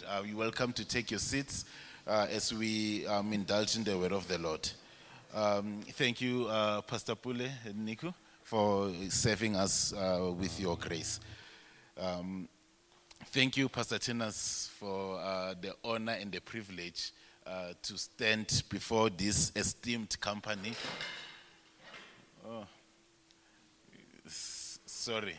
You're welcome to take your seats as we indulge in the word of the Lord. Thank you, Pastor Pule and Niku, for serving us with your grace. Thank you, Pastor Tinas, for the honor and the privilege to stand before this esteemed company. Sorry.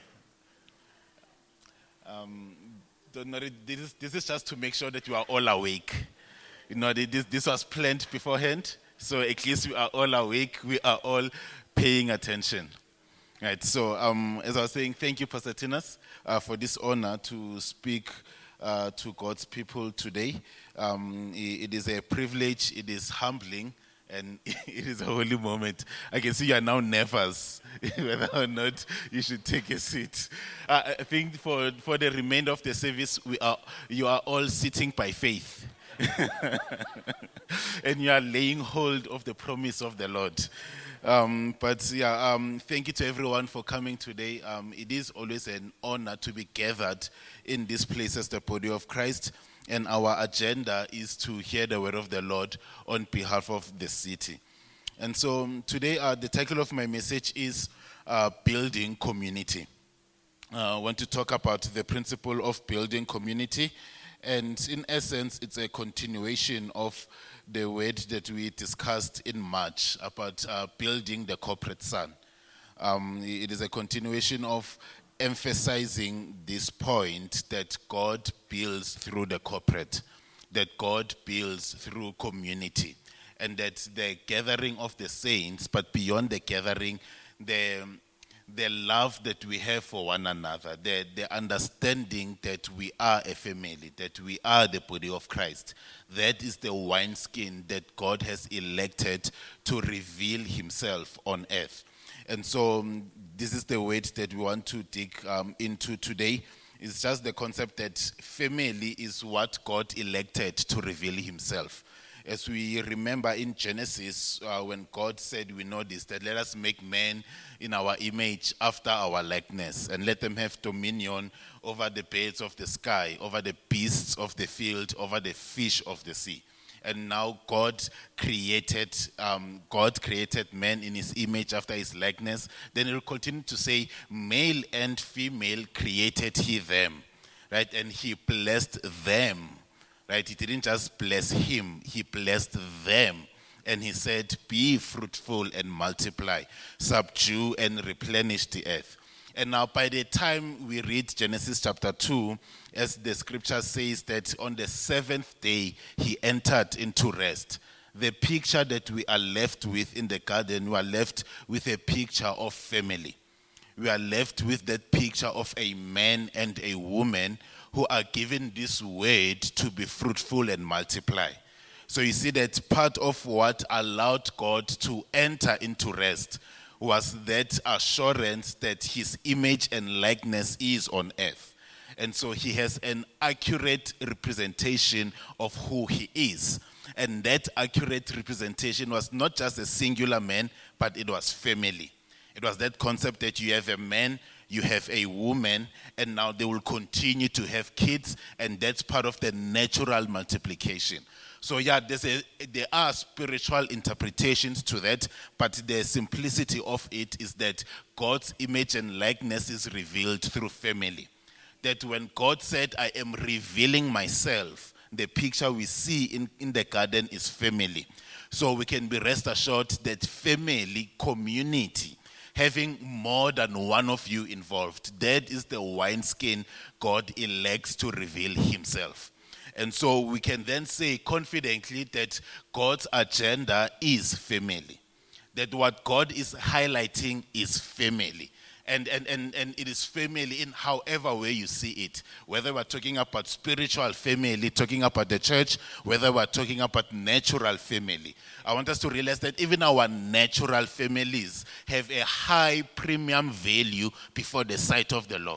Don't worry, this is just to make sure that you are all awake. You know, this was planned beforehand, so at least we are all awake, we are all paying attention. Right, so as I was saying, thank you, Pastor Tinas, for this honor to speak to God's people today. It is a privilege, it is humbling, and it is a holy moment. I can see you are now nervous, whether or not you should take a seat. I think for the remainder of the service, you are all sitting by faith. And you are laying hold of the promise of the Lord. Thank you to everyone for coming today. It is always an honor to be gathered in this place as the body of Christ. And our agenda is to hear the word of the Lord on behalf of the city. And so today, the title of my message is Building Community. I want to talk about the principle of building community. And in essence, it's a continuation of the word that we discussed in March about building the corporate son. It is a continuation of emphasizing this point that God builds through the corporate, that God builds through community, and that the gathering of the saints, but beyond the gathering, the love that we have for one another, the understanding that we are a family, that we are the body of Christ, that is the wineskin that God has elected to reveal himself on earth. And so this is the weight that we want to dig into today. It's just the concept that family is what God elected to reveal himself. As we remember in Genesis, when God said, we know this, that let us make man in our image after our likeness, and let them have dominion over the birds of the sky, over the beasts of the field, over the fish of the sea. And now God created man in his image after his likeness. Then he will continue to say, male and female created he them, right? And he blessed them, right? He didn't just bless him, he blessed them. And he said, be fruitful and multiply, subdue and replenish the earth. And now by the time we read Genesis chapter 2, as the scripture says that on the seventh day he entered into rest. The picture that we are left with in the garden, we are left with a picture of family. We are left with that picture of a man and a woman who are given this word to be fruitful and multiply. So you see that part of what allowed God to enter into rest was that assurance that his image and likeness is on earth. And so he has an accurate representation of who he is. And that accurate representation was not just a singular man, but it was family. It was that concept that you have a man, you have a woman, and now they will continue to have kids, and that's part of the natural multiplication. So there are spiritual interpretations to that, but the simplicity of it is that God's image and likeness is revealed through family. That when God said, I am revealing myself, the picture we see in the garden is family. So we can be rest assured that family, community, having more than one of you involved, that is the wineskin God elects to reveal himself. And so we can then say confidently that God's agenda is family. That what God is highlighting is family. And it is family in however way you see it. Whether we're talking about spiritual family, talking about the church, whether we're talking about natural family. I want us to realize that even our natural families have a high premium value before the sight of the Lord.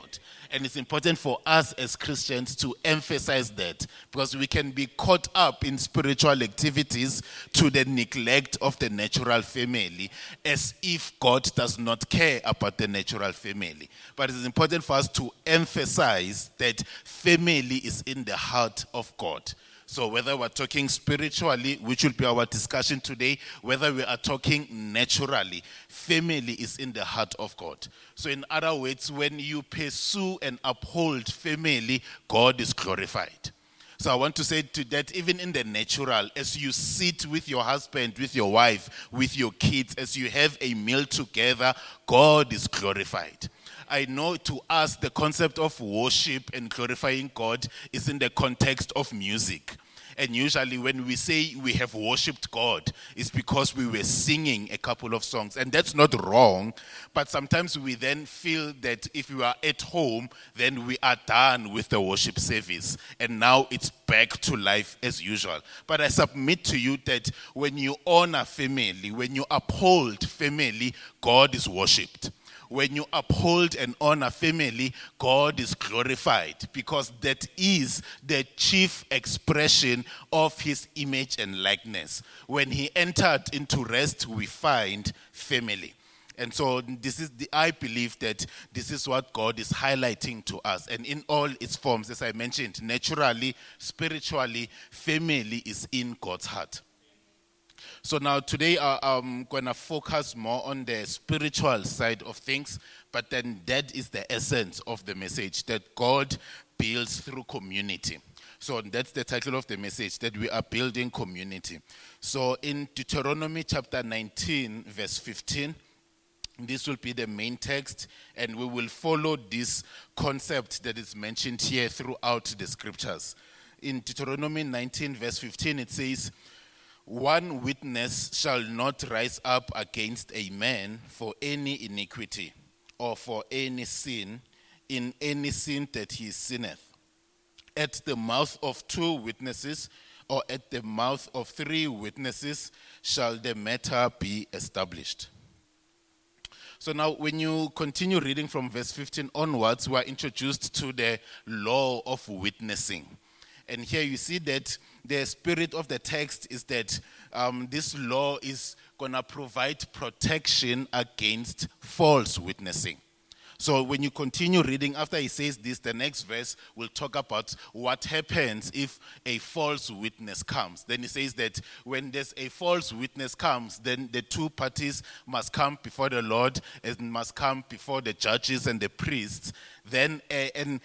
And it's important for us as Christians to emphasize that, because we can be caught up in spiritual activities to the neglect of the natural family, as if God does not care about the natural family. But it's important for us to emphasize that family is in the heart of God. So whether we're talking spiritually, which will be our discussion today, whether we are talking naturally, family is in the heart of God. So in other words, when you pursue and uphold family, God is glorified. So I want to say to that, even in the natural, as you sit with your husband, with your wife, with your kids, as you have a meal together, God is glorified. I know to us the concept of worship and glorifying God is in the context of music. And usually when we say we have worshipped God, it's because we were singing a couple of songs. And that's not wrong, but sometimes we then feel that if we are at home, then we are done with the worship service. And now it's back to life as usual. But I submit to you that when you honor family, when you uphold family, God is worshipped. When you uphold and honor family, God is glorified, because that is the chief expression of his image and likeness. When he entered into rest, we find family. And so I believe that this is what God is highlighting to us. And in all its forms, as I mentioned, naturally, spiritually, family is in God's heart. So now today I'm going to focus more on the spiritual side of things, but then that is the essence of the message, that God builds through community. So that's the title of the message, that we are building community. So in Deuteronomy chapter 19, verse 15, this will be the main text, and we will follow this concept that is mentioned here throughout the scriptures. In Deuteronomy 19, verse 15, it says, "One witness shall not rise up against a man for any iniquity or for any sin, in any sin that he sinneth. At the mouth of 2 witnesses or at the mouth of 3 witnesses shall the matter be established." So now when you continue reading from verse 15 onwards, we are introduced to the law of witnessing. And here you see that the spirit of the text is that this law is going to provide protection against false witnessing. So when you continue reading, after he says this, the next verse will talk about what happens if a false witness comes. Then he says that when there's a false witness comes, then the 2 parties must come before the Lord and must come before the judges and the priests. Then an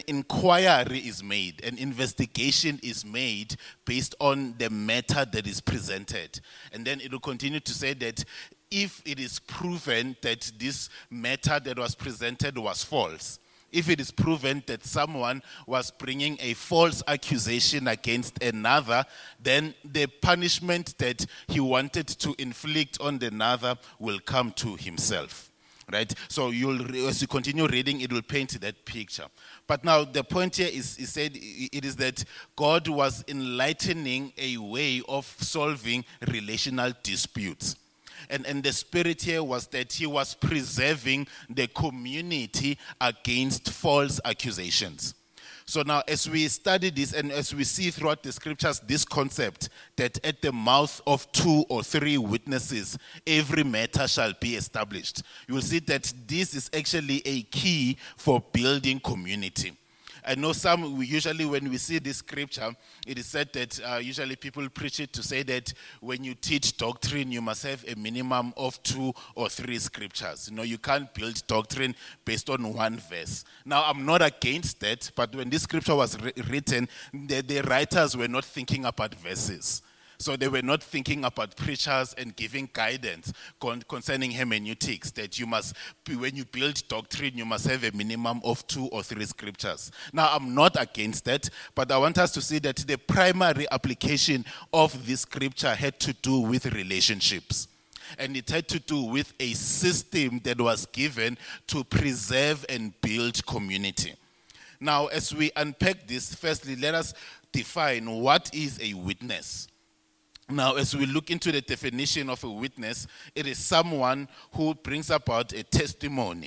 inquiry is made, an investigation is made based on the matter that is presented. And then it will continue to say that if it is proven that this matter that was presented was false, if it is proven that someone was bringing a false accusation against another, then the punishment that he wanted to inflict on another will come to himself. Right? So as you continue reading, it will paint that picture. But now the point here is said it is that God was enlightening a way of solving relational disputes. And the spirit here was that he was preserving the community against false accusations. So now as we study this and as we see throughout the scriptures this concept that at the mouth of 2 or 3 witnesses every matter shall be established, you will see that this is actually a key for building community. I know usually when we see this scripture, it is said that usually people preach it to say that when you teach doctrine, you must have a minimum of 2 or 3 scriptures. You can't build doctrine based on 1 verse. Now, I'm not against that, but when this scripture was written, the writers were not thinking about verses. So they were not thinking about preachers and giving guidance concerning hermeneutics, that you must, when you build doctrine, you must have a minimum of 2 or 3 scriptures. Now, I'm not against that, but I want us to see that the primary application of this scripture had to do with relationships. And it had to do with a system that was given to preserve and build community. Now, as we unpack this, firstly, let us define what is a witness. Now, as we look into the definition of a witness, it is someone who brings about a testimony.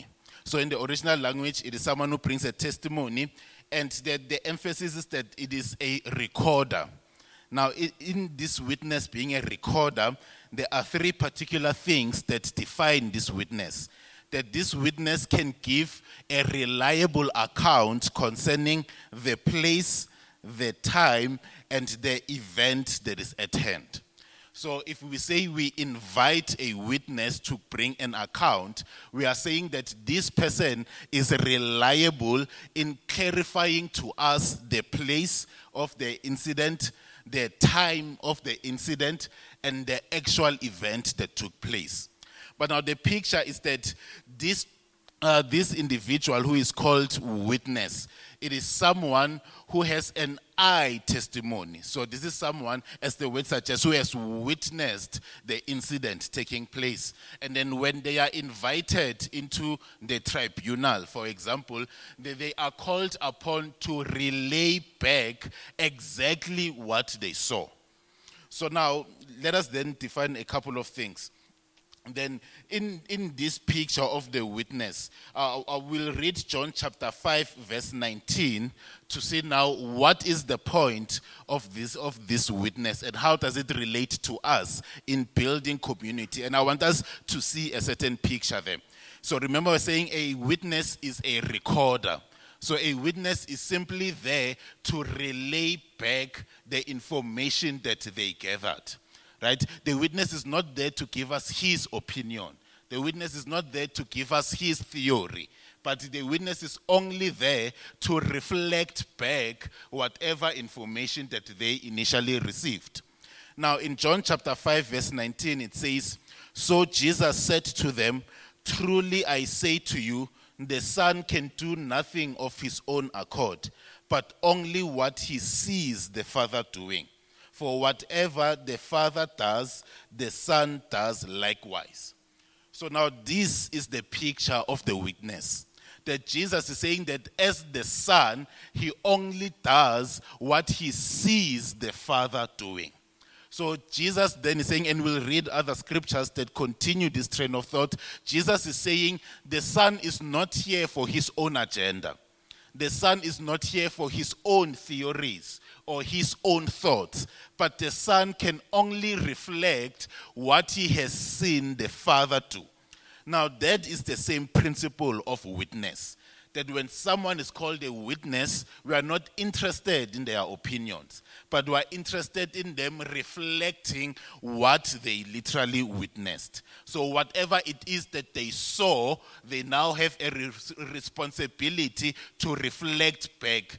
So in the original language, it is someone who brings a testimony, and the emphasis is that it is a recorder. Now, in this witness being a recorder, there are three particular things that define this witness. That this witness can give a reliable account concerning the place, the time, and the event that is at hand. So if we say we invite a witness to bring an account, we are saying that this person is reliable in clarifying to us the place of the incident, the time of the incident, and the actual event that took place. But now the picture is that this individual who is called witness, it is someone who has an eye testimony. So this is someone, as the word suggests, who has witnessed the incident taking place. And then when they are invited into the tribunal, for example, they are called upon to relay back exactly what they saw. So now, let us then define a couple of things. Then in this picture of the witness, I will read John chapter 5 verse 19 to see now what is the point of this witness and how does it relate to us in building community. And I want us to see a certain picture there. So remember, we're saying a witness is a recorder. So a witness is simply there to relay back the information that they gathered. Right? The witness is not there to give us his opinion. The witness is not there to give us his theory. But the witness is only there to reflect back whatever information that they initially received. Now in John chapter 5 verse 19 it says, "So Jesus said to them, 'Truly I say to you, the Son can do nothing of his own accord, but only what he sees the Father doing. For whatever the Father does, the Son does likewise.'" So now this is the picture of the witness. That Jesus is saying that as the Son, he only does what he sees the Father doing. So Jesus then is saying, and we'll read other scriptures that continue this train of thought. Jesus is saying the Son is not here for his own agenda. The Son is not here for his own theories or his own thoughts, but the Son can only reflect what he has seen the Father do. Now that is the same principle of witness. That when someone is called a witness, we are not interested in their opinions, but we are interested in them reflecting what they literally witnessed. So whatever it is that they saw, they now have a responsibility to reflect back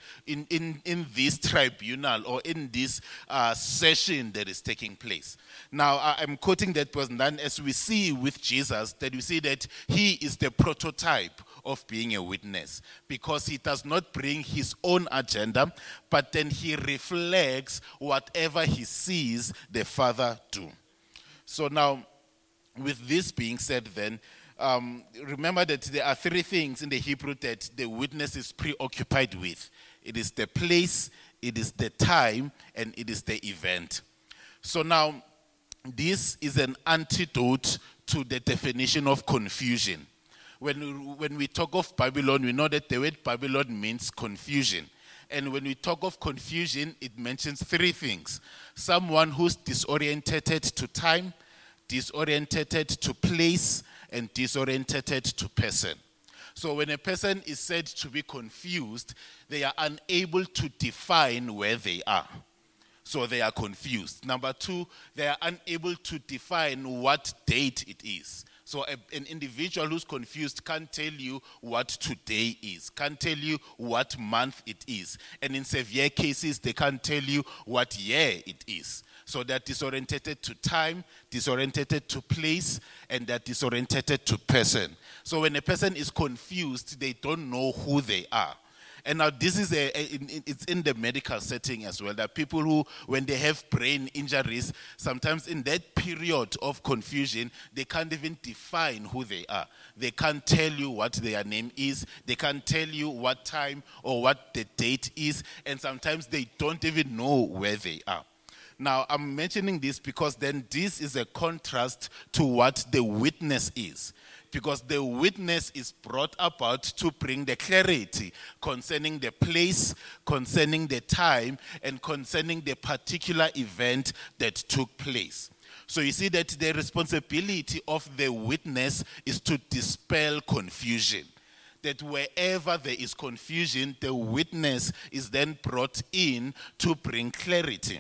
in this tribunal or in this session that is taking place. Now I'm quoting that person, then as we see with Jesus, that we see that he is the prototype of being a witness, because he does not bring his own agenda, but then he reflects whatever he sees the Father do. So now, with this being said then, remember that there are three things in the Hebrew that the witness is preoccupied with. It is the place, it is the time, and it is the event. So now, this is an antidote to the definition of confusion. When we talk of Babylon, we know that the word Babylon means confusion. And when we talk of confusion, it mentions three things. Someone who's disorientated to time, disorientated to place, and disorientated to person. So when a person is said to be confused, they are unable to define where they are. So they are confused. Number two, they are unable to define what date it is. So an individual who's confused can't tell you what today is, can't tell you what month it is. And in severe cases, they can't tell you what year it is. So they're disorientated to time, disorientated to place, and they're disorientated to person. So when a person is confused, they don't know who they are. And now this is it's in the medical setting as well. There are people who, when they have brain injuries, sometimes in that period of confusion, they can't even define who they are. They can't tell you what their name is. They can't tell you what time or what the date is. And sometimes they don't even know where they are. Now, I'm mentioning this because then this is a contrast to what the witness is. because the witness is brought about to bring the clarity concerning the place, concerning the time, and concerning the particular event that took place. So you see that the responsibility of the witness is to dispel confusion. That wherever there is confusion, the witness is then brought in to bring clarity.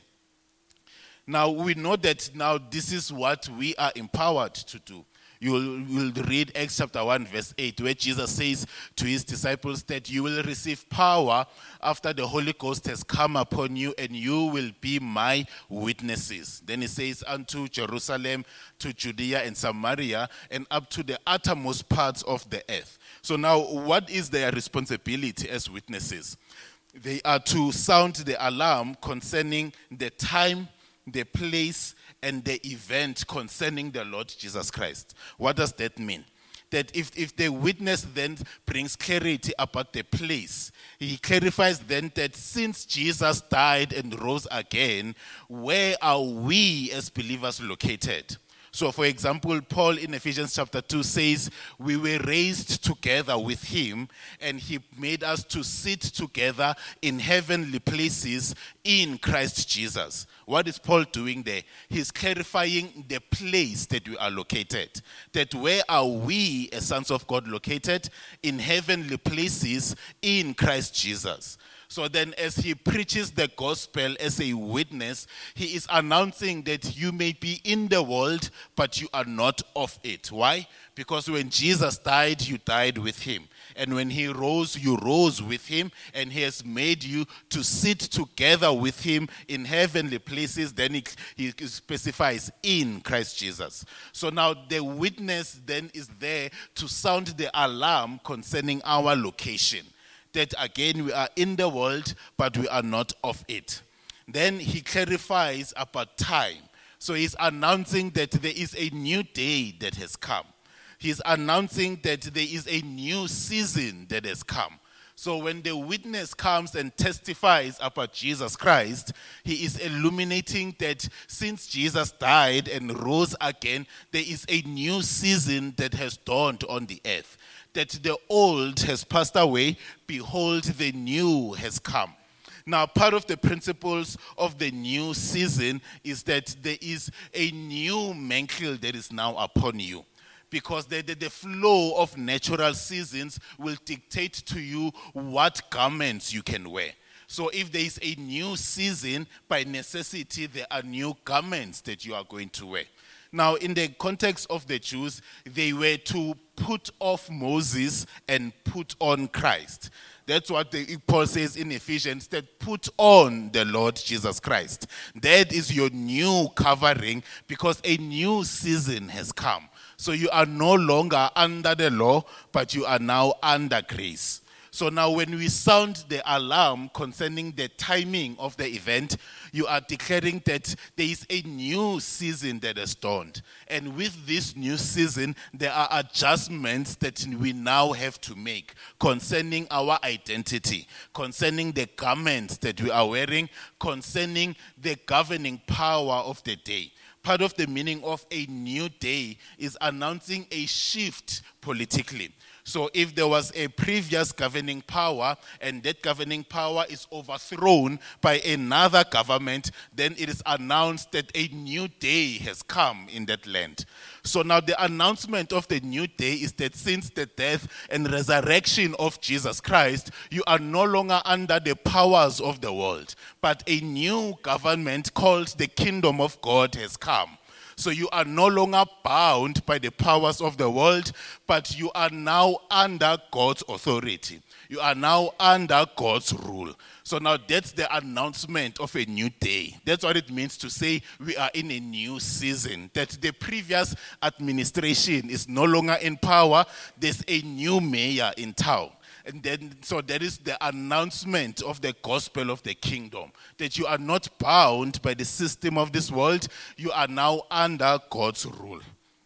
Now we know that now this is what we are empowered to do. You'll read Acts chapter 1 verse 8, where Jesus says to his disciples that you will receive power after the Holy Ghost has come upon you, and you will be my witnesses. Then he says, unto Jerusalem, to Judea and Samaria, and up to the uttermost parts of the earth. So now what is their responsibility as witnesses? They are to sound the alarm concerning the time, the place, and the event concerning the Lord Jesus Christ. What does that mean? That if the witness then brings clarity about the place, he clarifies then that since Jesus died and rose again, where are we as believers located? So, for example, Paul in Ephesians chapter 2 says, we were raised together with him, and he made us to sit together in heavenly places in Christ Jesus. What is Paul doing there? He's clarifying the place that we are located. That where are we as sons of God located? In heavenly places in Christ Jesus. So then as he preaches the gospel as a witness, he is announcing that you may be in the world, but you are not of it. Why? Because when Jesus died, you died with him. And when he rose, you rose with him. And he has made you to sit together with him in heavenly places. Then he specifies in Christ Jesus. So now the witness then is there to sound the alarm concerning our location. That again, we are in the world, but we are not of it. Then he clarifies about time. So he's announcing that there is a new day that has come. He's announcing that there is a new season that has come. So when the witness comes and testifies about Jesus Christ, he is illuminating that since Jesus died and rose again, there is a new season that has dawned on the earth. That the old has passed away, behold, the new has come. Now, part of the principles of the new season is that there is a new mantle that is now upon you. Because the flow of natural seasons will dictate to you what garments you can wear. So if there is a new season, by necessity, there are new garments that you are going to wear. Now, in the context of the Jews, they were to put off Moses and put on Christ. That's what Paul says in Ephesians, that put on the Lord Jesus Christ. That is your new covering, because a new season has come. So you are no longer under the law, but you are now under grace. So now when we sound the alarm concerning the timing of the event, you are declaring that there is a new season that has dawned. And with this new season, there are adjustments that we now have to make concerning our identity, concerning the garments that we are wearing, concerning the governing power of the day. Part of the meaning of a new day is announcing a shift politically. So if there was a previous governing power and that governing power is overthrown by another government, then it is announced that a new day has come in that land. So now the announcement of the new day is that since the death and resurrection of Jesus Christ, you are no longer under the powers of the world, but a new government called the kingdom of God has come. So you are no longer bound by the powers of the world, but you are now under God's authority. You are now under God's rule. So now that's the announcement of a new day. That's what it means to say we are in a new season. That the previous administration is no longer in power. There's a new mayor in town. And then, so that is the announcement of the gospel of the kingdom. That you are not bound by the system of this world. You are now under God's rule.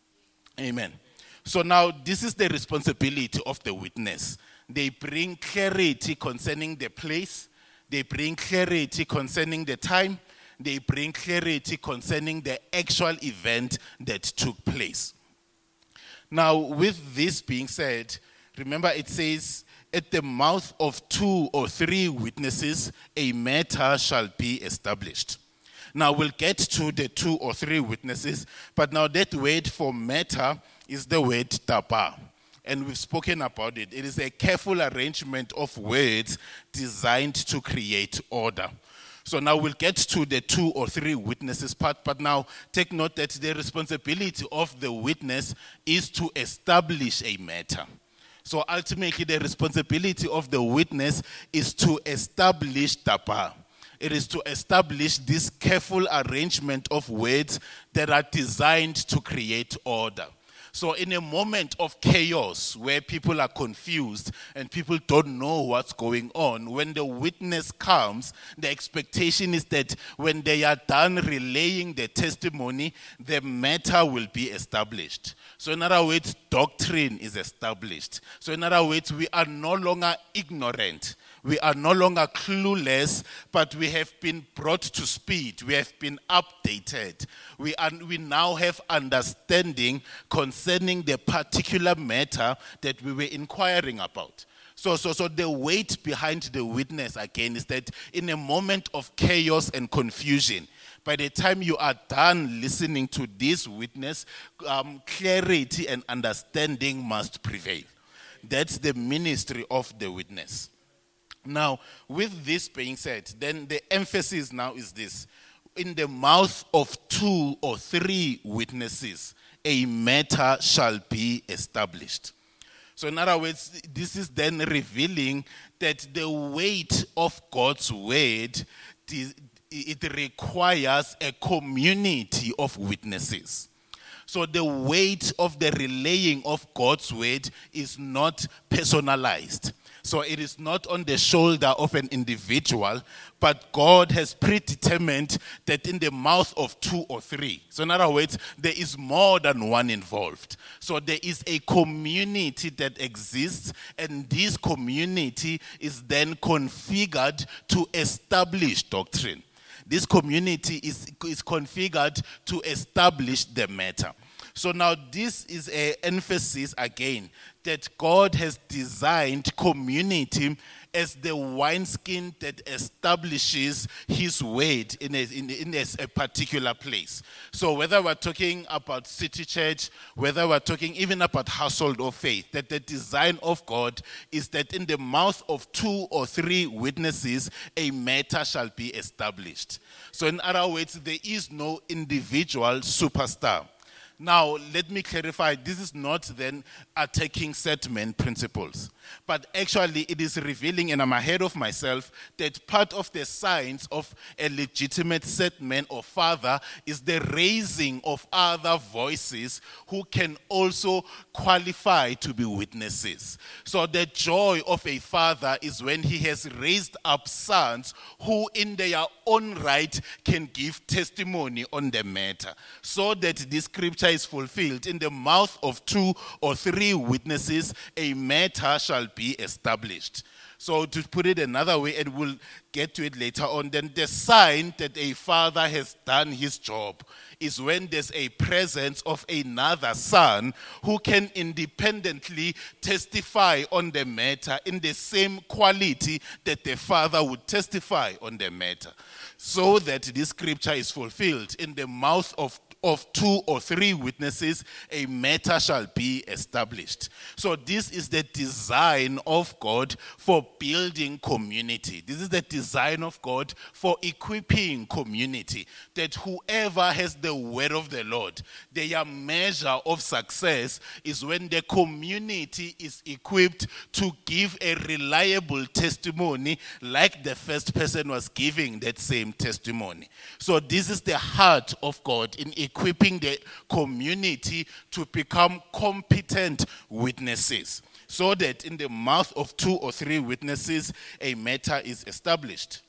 Amen. So now this is the responsibility of the witness. They bring clarity concerning the place. They bring clarity concerning the time. They bring clarity concerning the actual event that took place. Now, with this being said, remember it says, at the mouth of 2 or 3 witnesses, a matter shall be established. Now, we'll get to the 2 or 3 witnesses, but now that word for matter is the word tapa. And we've spoken about it. It is a careful arrangement of words designed to create order. So now we'll get to the 2 or 3 witnesses part, but now take note that the responsibility of the witness is to establish a matter. So ultimately the responsibility of the witness is to establish tapa. It is to establish this careful arrangement of words that are designed to create order. So in a moment of chaos where people are confused and people don't know what's going on, when the witness comes, the expectation is that when they are done relaying the testimony, the matter will be established. So in other words, doctrine is established. So in other words, we are no longer ignorant. We are no longer clueless, but we have been brought to speed. We have been updated. We now have understanding concerning the particular matter that we were inquiring about. So the weight behind the witness, again, is that in a moment of chaos and confusion, by the time you are done listening to this witness, clarity and understanding must prevail. That's the ministry of the witness. Now, with this being said, then the emphasis now is this. In the mouth of 2 or 3 witnesses, a matter shall be established. So in other words, this is then revealing that the weight of God's word, it requires a community of witnesses. So the weight of the relaying of God's word is not personalized. So it is not on the shoulder of an individual, but God has predetermined that in the mouth of 2 or 3. So in other words, there is more than one involved. So there is a community that exists, and this community is then configured to establish doctrine. This community is configured to establish the matter. So now this is an emphasis again that God has designed community as the wineskin that establishes his word in a particular place. So whether we're talking about City Church, whether we're talking even about Household of Faith, that the design of God is that in the mouth of 2 or 3 witnesses, a matter shall be established. So in other words, there is no individual superstar. Now, let me clarify, this is not then attacking settlement principles, but actually it is revealing, and I'm ahead of myself, that part of the science of a legitimate settlement or father is the raising of other voices who can also qualify to be witnesses. So the joy of a father is when he has raised up sons who in their own right can give testimony on the matter, so that this scripture is fulfilled. In the mouth of 2 or 3 witnesses, a matter shall be established. So to put it another way, and we'll get to it later on, then the sign that a father has done his job is when there's a presence of another son who can independently testify on the matter in the same quality that the father would testify on the matter. So that this scripture is fulfilled. In the mouth of 2 or 3 witnesses, a matter shall be established. So this is the design of God for building community. This is the design of God for equipping community. That whoever has the word of the Lord, their measure of success is when the community is equipped to give a reliable testimony like the first person was giving that same testimony. So this is the heart of God in equipping the community to become competent witnesses, so that in the mouth of 2 or 3 witnesses, a matter is established.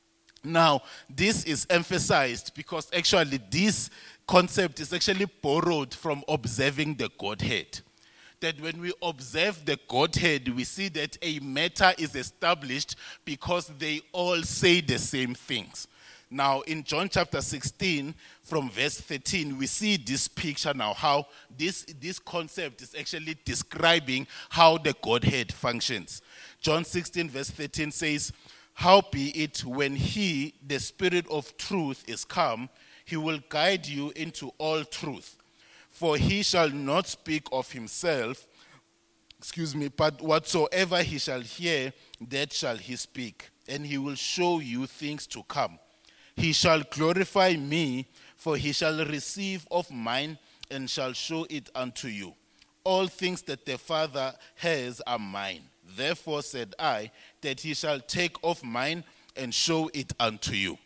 Now, this is emphasized because actually this concept is actually borrowed from observing the Godhead. That when we observe the Godhead, we see that a matter is established because they all say the same things. Now, in John chapter 16, from verse 13, we see this picture now, how this concept is actually describing how the Godhead functions. John 16 verse 13 says, "Howbeit, when he, the Spirit of truth, is come, he will guide you into all truth. For he shall not speak of himself, but whatsoever he shall hear, that shall he speak, and he will show you things to come. He shall glorify me, for he shall receive of mine, and shall show it unto you. All things that the Father has are mine. Therefore said I, that he shall take of mine, and show it unto you."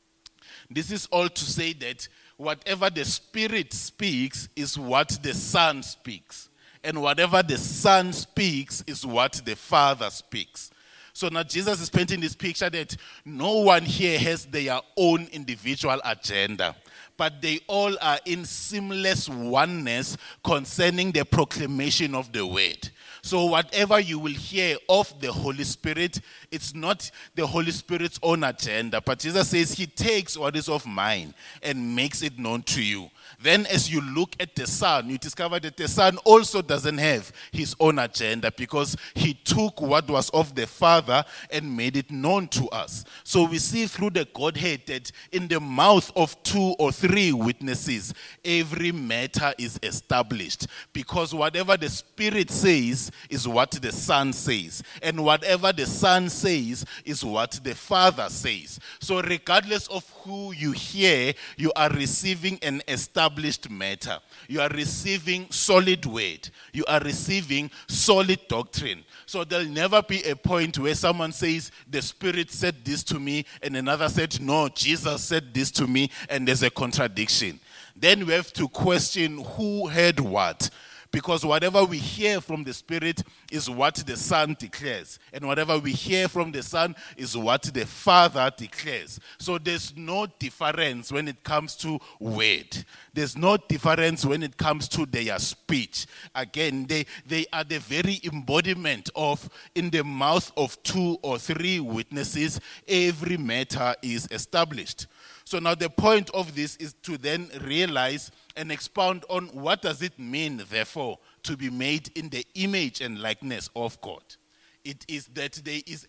This is all to say that whatever the Spirit speaks is what the Son speaks. And whatever the Son speaks is what the Father speaks. So now Jesus is painting this picture that no one here has their own individual agenda, but they all are in seamless oneness concerning the proclamation of the word. So whatever you will hear of the Holy Spirit, it's not the Holy Spirit's own agenda, but Jesus says he takes what is of mine and makes it known to you. Then as you look at the Son, you discover that the Son also doesn't have his own agenda, because he took what was of the Father and made it known to us. So we see through the Godhead that in the mouth of 2 or 3 witnesses, every matter is established, because whatever the Spirit says is what the Son says, and whatever the Son says is what the Father says. So regardless of who you hear, you are receiving an established matter. You are receiving solid word. You are receiving solid doctrine. So there'll never be a point where someone says, the Spirit said this to me, and another said, no, Jesus said this to me, and there's a contradiction. Then we have to question who heard what. Because whatever we hear from the Spirit is what the Son declares. And whatever we hear from the Son is what the Father declares. So there's no difference when it comes to word. There's no difference when it comes to their speech. Again, they are the very embodiment of, in the mouth of 2 or 3 witnesses, every matter is established. So now the point of this is to then realize and expound on what does it mean, therefore, to be made in the image and likeness of God. It is that there is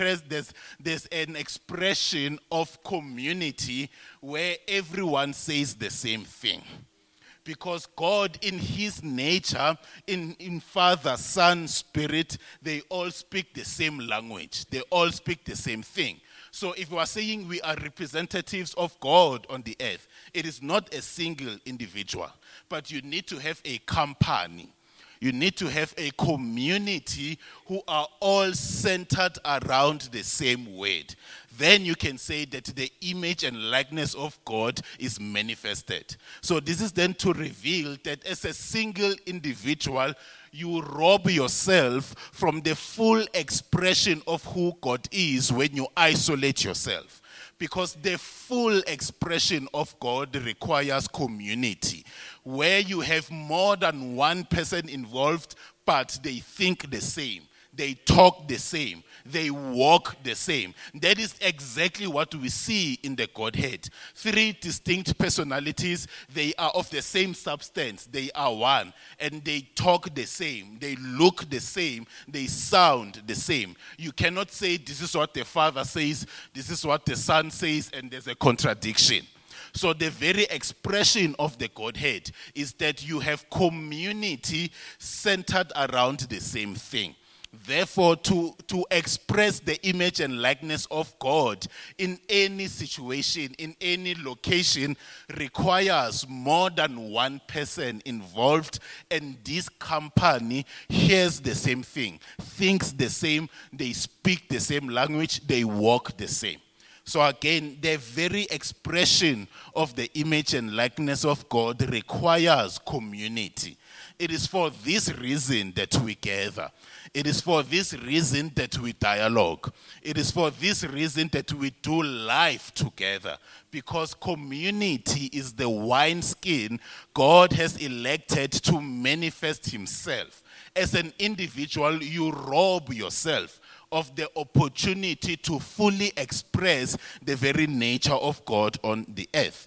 there's an expression of community where everyone says the same thing. Because God, in his nature, in Father, Son, Spirit, they all speak the same language. They all speak the same thing. So if we are saying we are representatives of God on the earth, it is not a single individual, but you need to have a company. You need to have a community who are all centered around the same word. Then you can say that the image and likeness of God is manifested. So this is then to reveal that as a single individual, you rob yourself from the full expression of who God is when you isolate yourself. Because the full expression of God requires community, where you have more than one person involved, but they think the same. They talk the same. They walk the same. That is exactly what we see in the Godhead. 3 distinct personalities. They are of the same substance. They are one. And they talk the same. They look the same. They sound the same. You cannot say this is what the Father says, this is what the Son says, and there's a contradiction. So the very expression of the Godhead is that you have community centered around the same thing. Therefore, to express the image and likeness of God in any situation, in any location, requires more than one person involved, and this company hears the same thing, thinks the same, they speak the same language, they walk the same. So again, the very expression of the image and likeness of God requires community. It is for this reason that we gather. It is for this reason that we dialogue. It is for this reason that we do life together. Because community is the wineskin God has elected to manifest himself. As an individual, you rob yourself of the opportunity to fully express the very nature of God on the earth.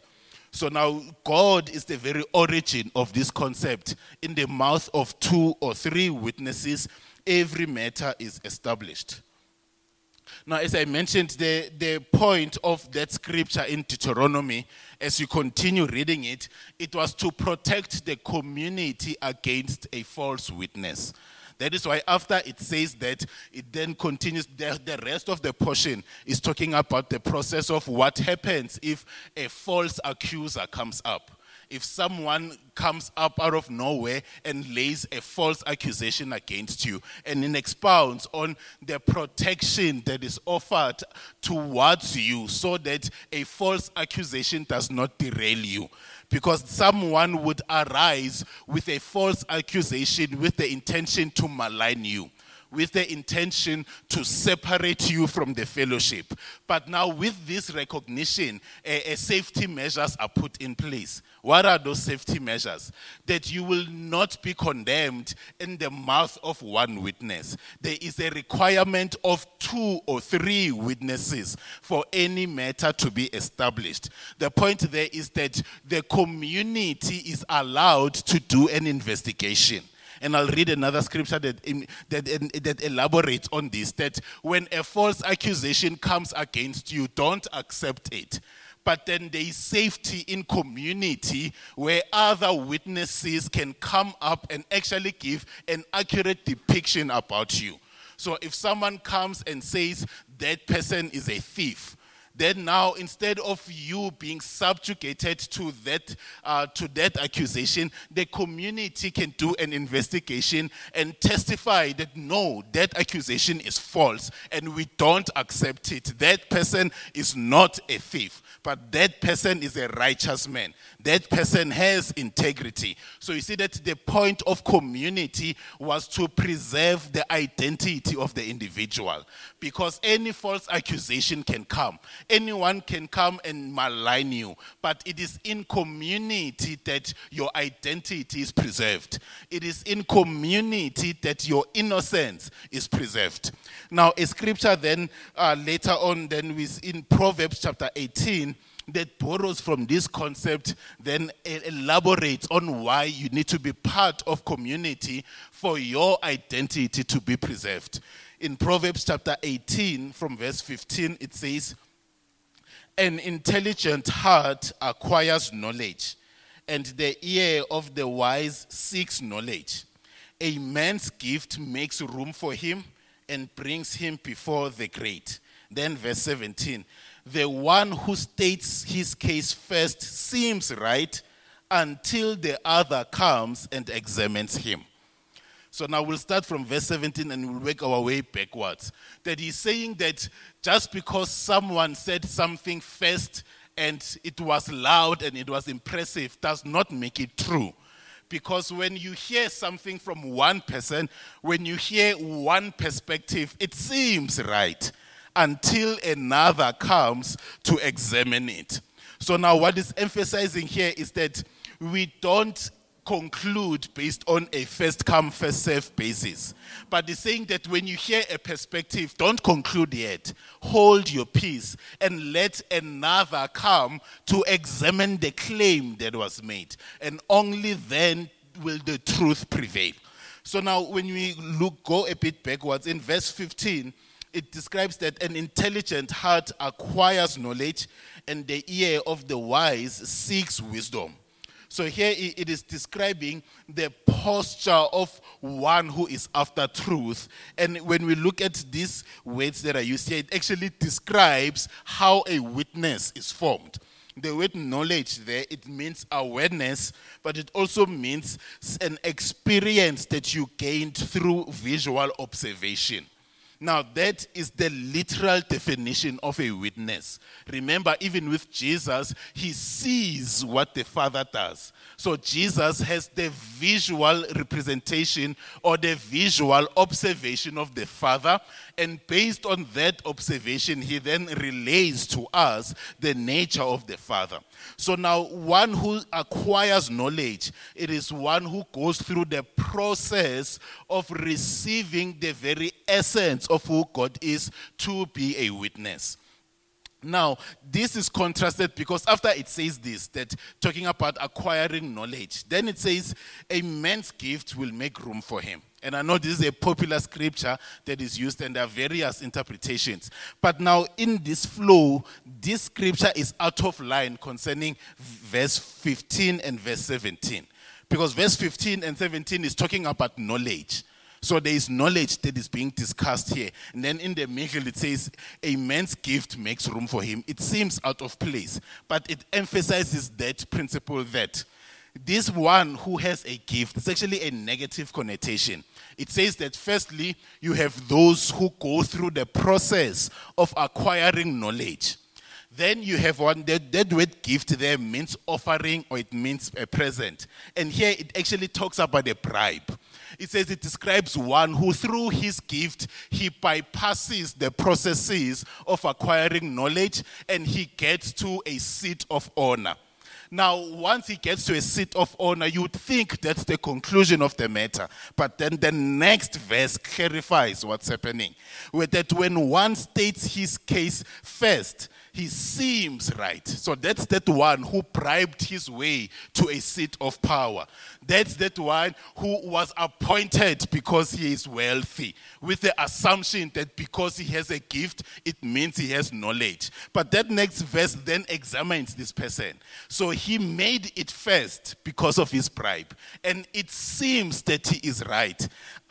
So now God is the very origin of this concept. In the mouth of 2 or 3 witnesses, every matter is established. Now, as I mentioned, the point of that scripture in Deuteronomy, as you continue reading it, it was to protect the community against a false witness. That is why after it says that, it then continues, the rest of the portion is talking about the process of what happens if a false accuser comes up. If someone comes up out of nowhere and lays a false accusation against you, and then expounds on the protection that is offered towards you so that a false accusation does not derail you. Because someone would arise with a false accusation with the intention to malign you, with the intention to separate you from the fellowship. But now with this recognition, safety measures are put in place. What are those safety measures? That you will not be condemned in the mouth of one witness. There is a requirement of 2 or 3 witnesses for any matter to be established. The point there is that the community is allowed to do an investigation. And I'll read another scripture that elaborates on this, that when a false accusation comes against you, don't accept it. But then there is safety in community where other witnesses can come up and actually give an accurate depiction about you. So if someone comes and says that person is a thief, then now instead of you being subjugated to that accusation, the community can do an investigation and testify that no, that accusation is false and we don't accept it. That person is not a thief, but that person is a righteous man. That person has integrity. So you see that the point of community was to preserve the identity of the individual, because any false accusation can come. Anyone can come and malign you, but it is in community that your identity is preserved. It is in community that your innocence is preserved. Now, a scripture then later on, then in Proverbs chapter 18, that borrows from this concept, then elaborates on why you need to be part of community for your identity to be preserved. In Proverbs chapter 18, from verse 15, it says, "An intelligent heart acquires knowledge, and the ear of the wise seeks knowledge. A man's gift makes room for him and brings him before the great." Then verse 17, "The one who states his case first seems right until the other comes and examines him." So now we'll start from verse 17 and we'll work our way backwards. That he's saying that just because someone said something first and it was loud and it was impressive does not make it true. Because when you hear something from one person, when you hear one perspective, it seems right until another comes to examine it. So now what is emphasizing here is that we don't conclude based on a first come, first served basis. But it's saying that when you hear a perspective, don't conclude yet. Hold your peace and let another come to examine the claim that was made. And only then will the truth prevail. So now when we go a bit backwards, in verse 15, it describes that an intelligent heart acquires knowledge and the ear of the wise seeks wisdom. So here it is describing the posture of one who is after truth. And when we look at these words that are used here, it actually describes how a witness is formed. The word knowledge there, it means awareness, but it also means an experience that you gained through visual observation. Now, that is the literal definition of a witness. Remember, even with Jesus, he sees what the Father does. So Jesus has the visual representation or the visual observation of the Father, and based on that observation, he then relays to us the nature of the Father. So now, one who acquires knowledge, it is one who goes through the process of receiving the very essence of who God is to be a witness. Now, this is contrasted because after it says this, that talking about acquiring knowledge, then it says a man's gift will make room for him. And I know this is a popular scripture that is used and there are various interpretations. But now in this flow, this scripture is out of line concerning verse 15 and verse 17. Because verse 15 and 17 is talking about knowledge. So there is knowledge that is being discussed here. And then in the middle it says, a man's gift makes room for him. It seems out of place, but it emphasizes that principle that this one who has a gift, it's actually a negative connotation. It says that firstly, you have those who go through the process of acquiring knowledge. Then you have one, that word gift there means offering or it means a present. And here it actually talks about a bribe. It says it describes one who through his gift, he bypasses the processes of acquiring knowledge and he gets to a seat of honor. Now, once he gets to a seat of honor, you would think that's the conclusion of the matter. But then the next verse clarifies what's happening. With that when one states his case first, he seems right. So that's that one who bribed his way to a seat of power. That's that one who was appointed because he is wealthy, with the assumption that because he has a gift, it means he has knowledge. But that next verse then examines this person. So he made it first because of his bribe. And it seems that he is right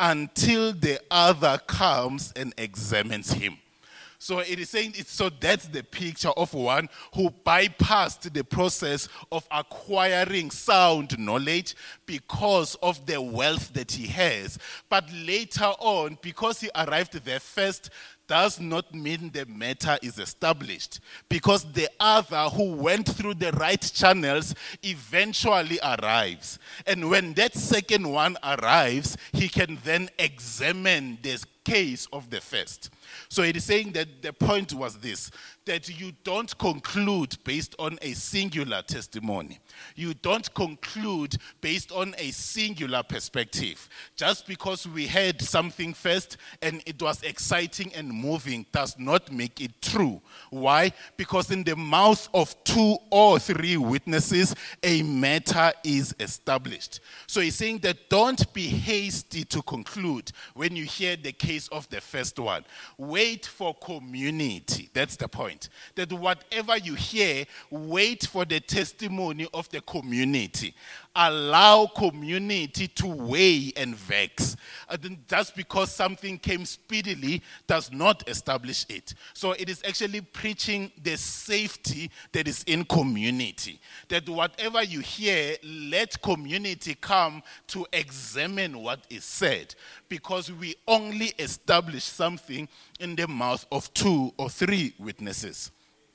until the other comes and examines him. So it is saying, so that's the picture of one who bypassed the process of acquiring sound knowledge because of the wealth that he has. But later on, because he arrived there first, does not mean the matter is established. Because the other who went through the right channels eventually arrives. And when that second one arrives, he can then examine this case of the first. So it is saying that the point was this, that you don't conclude based on a singular testimony. You don't conclude based on a singular perspective. Just because we heard something first and it was exciting and moving does not make it true. Why? Because in the mouth of 2 or 3 witnesses, a matter is established. So he's saying that don't be hasty to conclude when you hear the case of the first one. Wait for community. That's the point. That whatever you hear, wait for the testimony of the community. Allow community to weigh and vex. Just because something came speedily does not establish it. So it is actually preaching the safety that is in community. That whatever you hear, let community come to examine what is said. Because we only establish something in the mouth of 2 or 3 witnesses.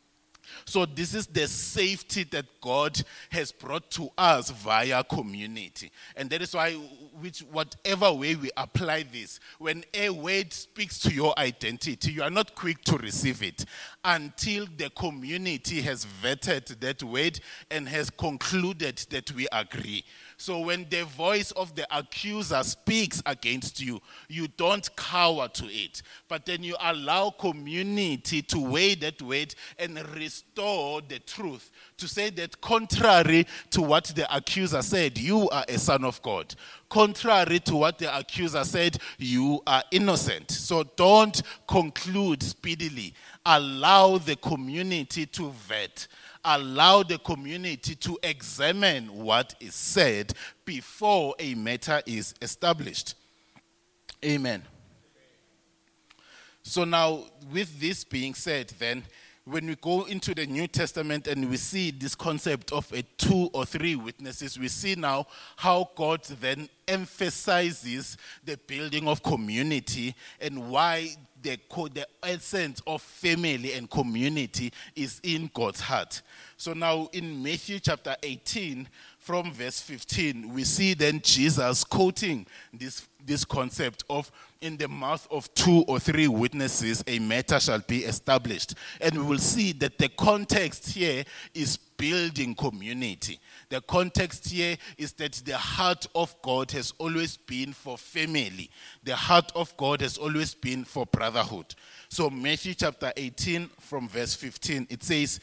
So this is the safety that God has brought to us via community. And that is why, whatever way we apply this, when a word speaks to your identity, you are not quick to receive it until the community has vetted that word and has concluded that we agree. So when the voice of the accuser speaks against you, you don't cower to it. But then you allow community to weigh that word and restore the truth. To say that contrary to what the accuser said, you are a son of God. Contrary to what the accuser said, you are innocent. So don't conclude speedily. Allow the community to vet. Allow the community to examine what is said before a matter is established. Amen. So now, with this being said, then, when we go into the New Testament and we see this concept of a 2 or 3 witnesses, we see now how God then emphasizes the building of community and why the essence of family and community is in God's heart. So now in Matthew chapter 18, from verse 15, we see then Jesus quoting this this concept of in the mouth of 2 or 3 witnesses, a matter shall be established. And we will see that the context here is building community. The context here is that the heart of God has always been for family. The heart of God has always been for brotherhood. So Matthew chapter 18 from verse 15, it says,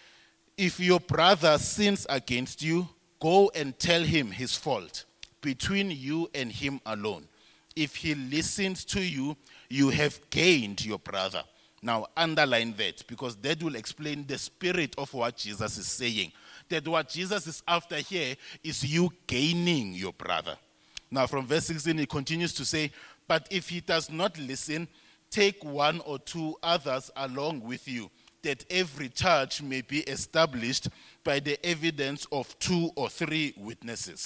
if your brother sins against you, go and tell him his fault between you and him alone. If he listens to you, you have gained your brother. Now, underline that, because that will explain the spirit of what Jesus is saying. That what Jesus is after here is you gaining your brother. Now, from verse 16, he continues to say, but if he does not listen, take 1 or 2 others along with you, that every charge may be established by the evidence of 2 or 3 witnesses.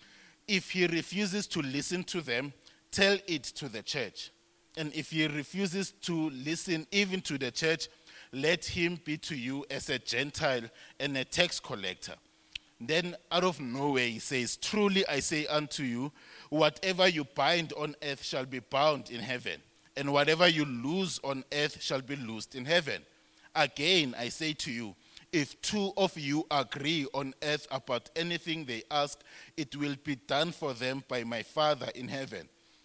If he refuses to listen to them, tell it to the church. And if he refuses to listen even to the church, let him be to you as a Gentile and a tax collector. Then out of nowhere he says, truly I say unto you, whatever you bind on earth shall be bound in heaven, and whatever you loose on earth shall be loosed in heaven. Again I say to you, if 2 of you agree on earth about anything they ask, it will be done for them by my Father in heaven.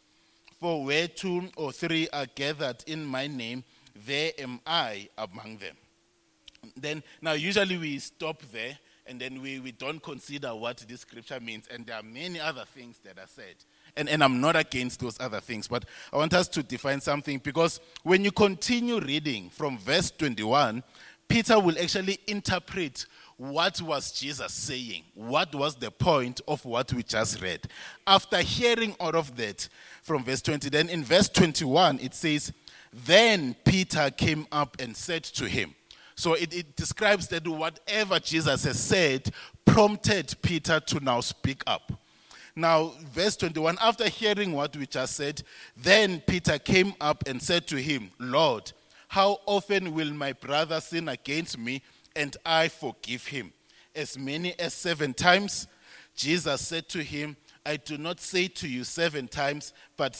For where 2 or 3 are gathered in my name, there am I among them. Then, now usually we stop there and then we don't consider what this scripture means. And there are many other things that are said. And I'm not against those other things, but I want us to define something, because when you continue reading from verse 21, Peter will actually interpret what was Jesus saying. What was the point of what we just read? After hearing all of that from verse 20, then in verse 21 it says, then Peter came up and said to him. So it describes that whatever Jesus has said prompted Peter to now speak up. Now, verse 21, after hearing what we just said, then Peter came up and said to him, Lord, how often will my brother sin against me and I forgive him? As many as 7 times? Jesus said to him, I do not say to you 7 times, but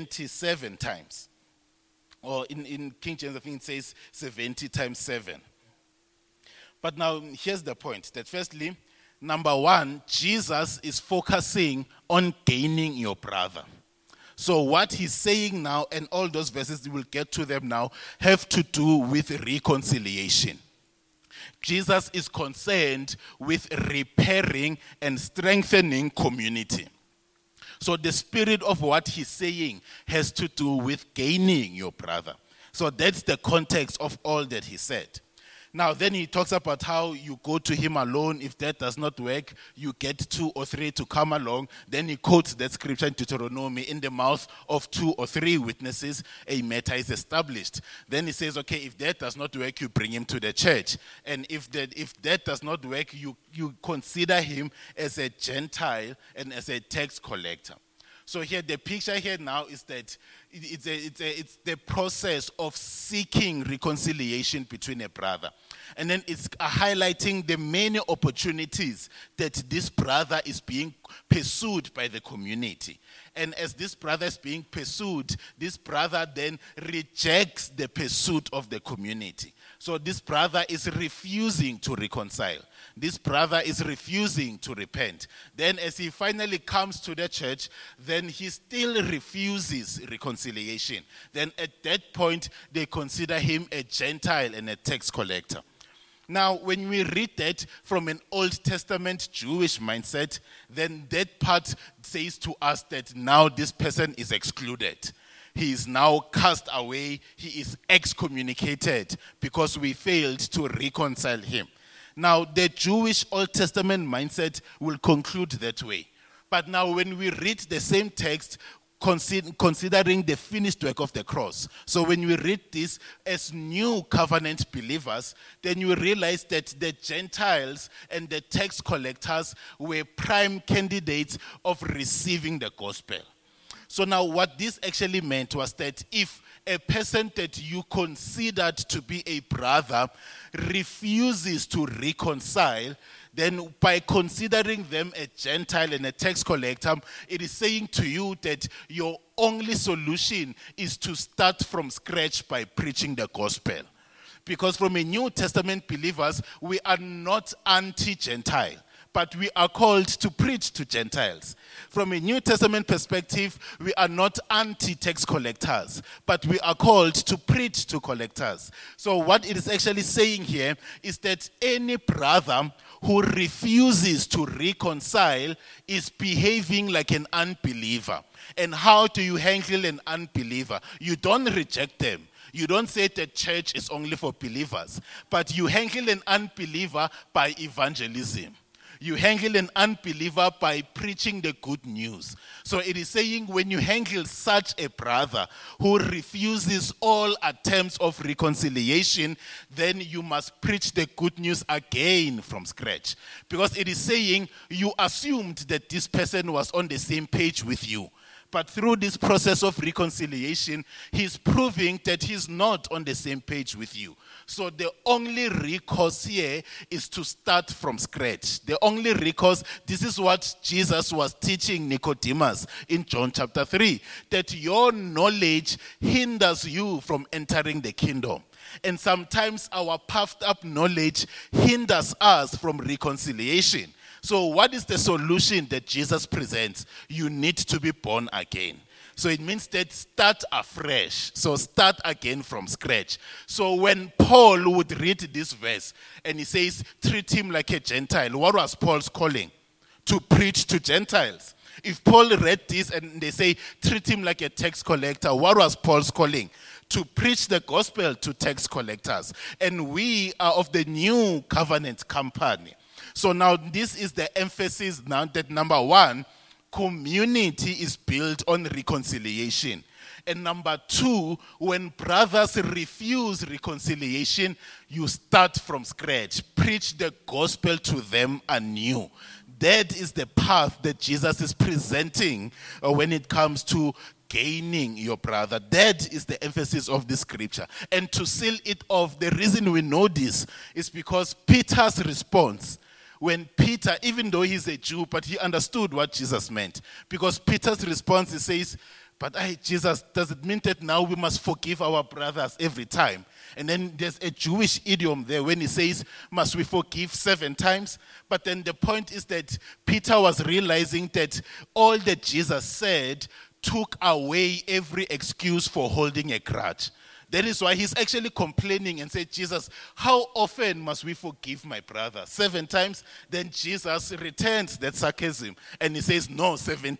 77 times. Or in King James, I think it says 70 times 7. But now, here's the point. That firstly, number 1, Jesus is focusing on gaining your brother. So what he's saying now, and all those verses, we'll get to them now, have to do with reconciliation. Jesus is concerned with repairing and strengthening community. So the spirit of what he's saying has to do with gaining your brother. So that's the context of all that he said. Now, then he talks about how you go to him alone. If that does not work, you get 2 or 3 to come along. Then he quotes that scripture in Deuteronomy, in the mouth of 2 or 3 witnesses, a matter is established. Then he says, okay, if that does not work, you bring him to the church. And if that does not work, you consider him as a Gentile and as a tax collector. So here, the picture here now is that it's the process of seeking reconciliation between a brother. And then it's highlighting the many opportunities that this brother is being pursued by the community. And as this brother is being pursued, this brother then rejects the pursuit of the community. So this brother is refusing to reconcile. This brother is refusing to repent. Then as he finally comes to the church, then he still refuses reconciliation. Then at that point, they consider him a Gentile and a tax collector. Now, when we read that from an Old Testament Jewish mindset, then that part says to us that now this person is excluded. He is now cast away. He is excommunicated because we failed to reconcile him. Now, the Jewish Old Testament mindset will conclude that way. But now when we read the same text, considering the finished work of the cross. So when we read this as new covenant believers, then you realize that the Gentiles and the tax collectors were prime candidates of receiving the gospel. So now what this actually meant was that if a person that you considered to be a brother refuses to reconcile, then by considering them a Gentile and a tax collector, it is saying to you that your only solution is to start from scratch by preaching the gospel. Because from a New Testament believers, we are not anti-Gentile, but we are called to preach to Gentiles. From a New Testament perspective, we are not anti-tax collectors, but we are called to preach to collectors. So what it is actually saying here is that any brother who refuses to reconcile is behaving like an unbeliever. And how do you handle an unbeliever? You don't reject them. You don't say that church is only for believers, but you handle an unbeliever by evangelism. You handle an unbeliever by preaching the good news. So it is saying when you handle such a brother who refuses all attempts of reconciliation, then you must preach the good news again from scratch. Because it is saying you assumed that this person was on the same page with you. But through this process of reconciliation, he's proving that he's not on the same page with you. So the only recourse here is to start from scratch. The only recourse, this is what Jesus was teaching Nicodemus in John chapter 3, that your knowledge hinders you from entering the kingdom. And sometimes our puffed up knowledge hinders us from reconciliation. So what is the solution that Jesus presents? You need to be born again. So it means that start afresh. So start again from scratch. So when Paul would read this verse and he says, treat him like a Gentile, what was Paul's calling? To preach to Gentiles. If Paul read this and they say, treat him like a tax collector, what was Paul's calling? To preach the gospel to tax collectors. And we are of the new covenant company. So now this is the emphasis now that number one, community is built on reconciliation. And number two, when brothers refuse reconciliation, you start from scratch. Preach the gospel to them anew. That is the path that Jesus is presenting when it comes to gaining your brother. That is the emphasis of this scripture. And to seal it off, the reason we know this is because Peter's response, when Peter, even though he's a Jew, but he understood what Jesus meant. Because Peter's response, he says, but Jesus, does it mean that now we must forgive our brothers every time? And then there's a Jewish idiom there when he says, must we forgive 7 times? But then the point is that Peter was realizing that all that Jesus said took away every excuse for holding a grudge. That is why he's actually complaining and said, Jesus, how often must we forgive my brother? 7 times? Then Jesus returns that sarcasm and he says, no,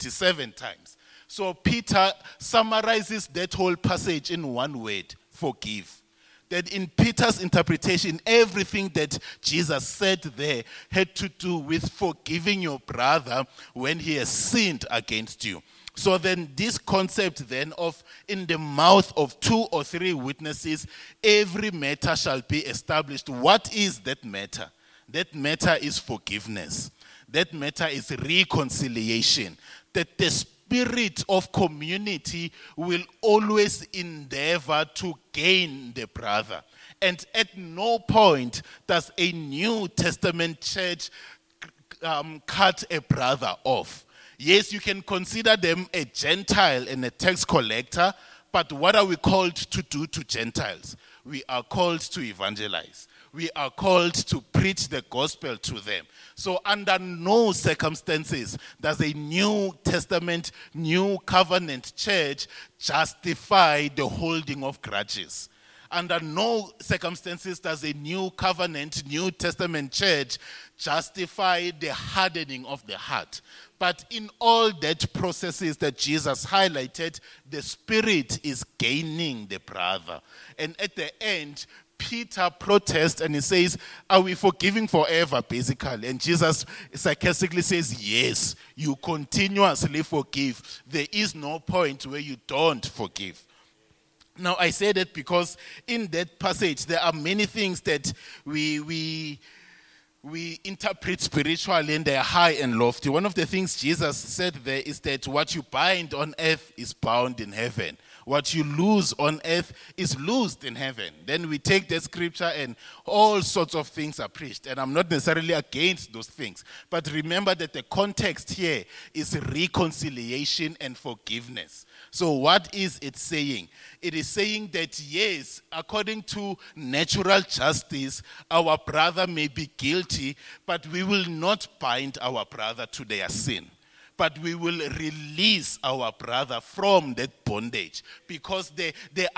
77 times. So Peter summarizes that whole passage in one word, forgive. That in Peter's interpretation, everything that Jesus said there had to do with forgiving your brother when he has sinned against you. So then this concept then of in the mouth of 2 or 3 witnesses, every matter shall be established. What is that matter? That matter is forgiveness. That matter is reconciliation. That the spirit of community will always endeavor to gain the brother. And at no point does a New Testament church cut a brother off. Yes, you can consider them a Gentile and a tax collector, but what are we called to do to Gentiles? We are called to evangelize. We are called to preach the gospel to them. So under no circumstances does a New Testament, New Covenant church justify the holding of grudges. Under no circumstances does a New Covenant, New Testament church justify the hardening of the heart. But in all that processes that Jesus highlighted, the Spirit is gaining the brother. And at the end, Peter protests and he says, are we forgiving forever, basically? And Jesus sarcastically says, yes, you continuously forgive. There is no point where you don't forgive. Now, I say that because in that passage, there are many things that we we interpret spiritually and they're high and lofty. One of the things Jesus said there is that what you bind on earth is bound in heaven. What you lose on earth is loosed in heaven. Then we take the scripture and all sorts of things are preached. And I'm not necessarily against those things. But remember that the context here is reconciliation and forgiveness. So what is it saying? It is saying that yes, according to natural justice, our brother may be guilty, but we will not bind our brother to their sin. But we will release our brother from that bondage because the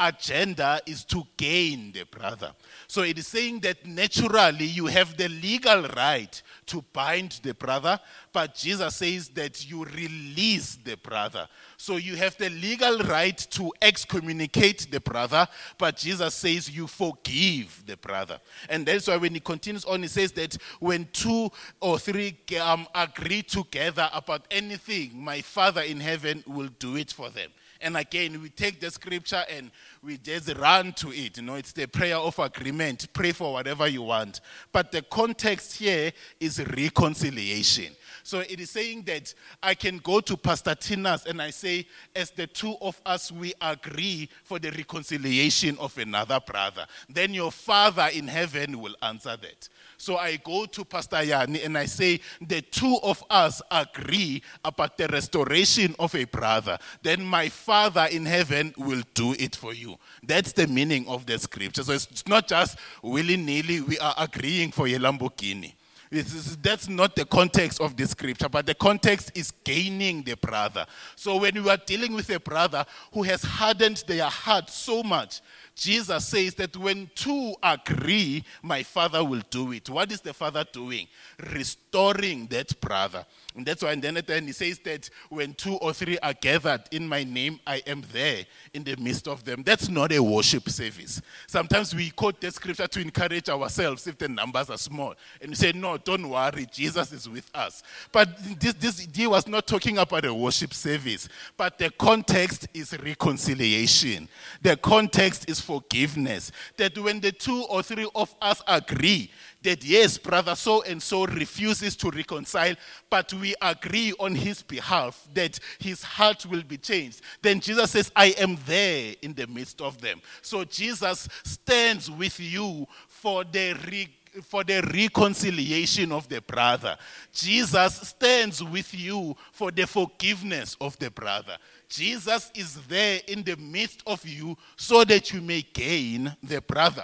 agenda is to gain the brother. So it is saying that naturally you have the legal right to bind the brother, but Jesus says that you release the brother. So you have the legal right to excommunicate the brother, but Jesus says you forgive the brother. And that's why when he continues on, he says that when 2 or 3 agree together about anything, my Father in heaven will do it for them. And again, we take the scripture and we just run to it. It's the prayer of agreement. Pray for whatever you want. But the context here is reconciliation. So it is saying that I can go to Pastor Tinas and I say, as the two of us, we agree for the reconciliation of another brother. Then your Father in heaven will answer that. So I go to Pastor Yani and I say, the two of us agree about the restoration of a brother. Then my Father in heaven will do it for you. That's the meaning of the scripture. So it's not just willy-nilly, we are agreeing for a Lamborghini. That's not the context of the scripture, but the context is gaining the brother. So when we are dealing with a brother who has hardened their heart so much, Jesus says that when 2 agree, my Father will do it. What is the Father doing? Restoring that brother. And that's why, and then at the end he says that when 2 or 3 are gathered in my name, I am there in the midst of them. That's not a worship service. Sometimes we quote the scripture to encourage ourselves if the numbers are small. And we say, no, don't worry, Jesus is with us. But he was not talking about a worship service. But the context is reconciliation. The context is forgiveness. That when the 2 or 3 of us agree that yes, brother so-and-so refuses to reconcile, but we agree on his behalf that his heart will be changed, then Jesus says, I am there in the midst of them. So Jesus stands with you for the reconciliation of the brother. Jesus stands with you for the forgiveness of the brother. Jesus is there in the midst of you so that you may gain the brother.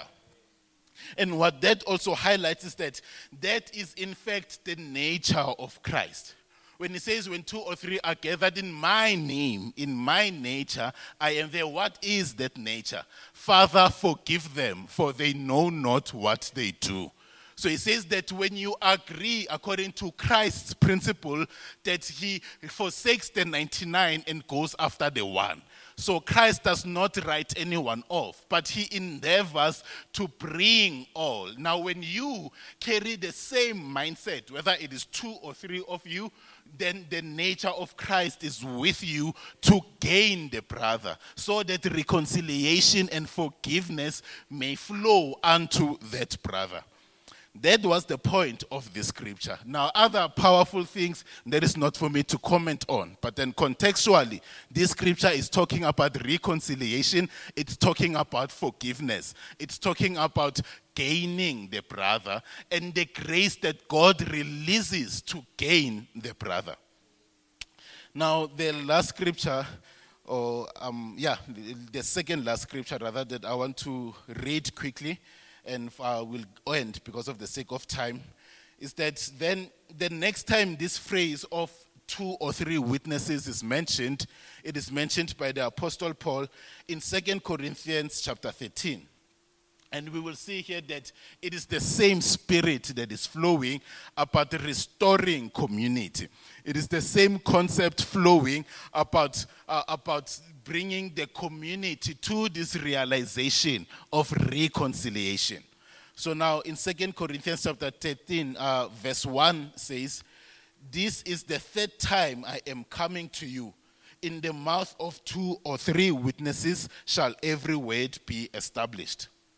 And what that also highlights is that is in fact the nature of Christ. When he says when 2 or 3 are gathered in my name, in my nature, I am there. What is that nature? Father, forgive them, for they know not what they do. So he says that when you agree according to Christ's principle that he forsakes the 99 and goes after the one. So Christ does not write anyone off, but he endeavors to bring all. Now when you carry the same mindset, whether it is 2 or 3 of you, then the nature of Christ is with you to gain the brother, so that reconciliation and forgiveness may flow unto that brother. That was the point of this scripture. Now, other powerful things, that is not for me to comment on. But then contextually, this scripture is talking about reconciliation. It's talking about forgiveness. It's talking about gaining the brother and the grace that God releases to gain the brother. Now, the last scripture, the second last scripture rather, that I want to read quickly, and will end because of the sake of time, is that then the next time this phrase of 2 or 3 witnesses is mentioned, it is mentioned by the Apostle Paul in 2 Corinthians chapter 13. And we will see here that it is the same spirit that is flowing about restoring community. It is the same concept flowing about bringing the community to this realization of reconciliation. So now in 2 Corinthians chapter 13, verse 1 says, this is the 3rd time I am coming to you. In the mouth of 2 or 3 witnesses shall every word be established.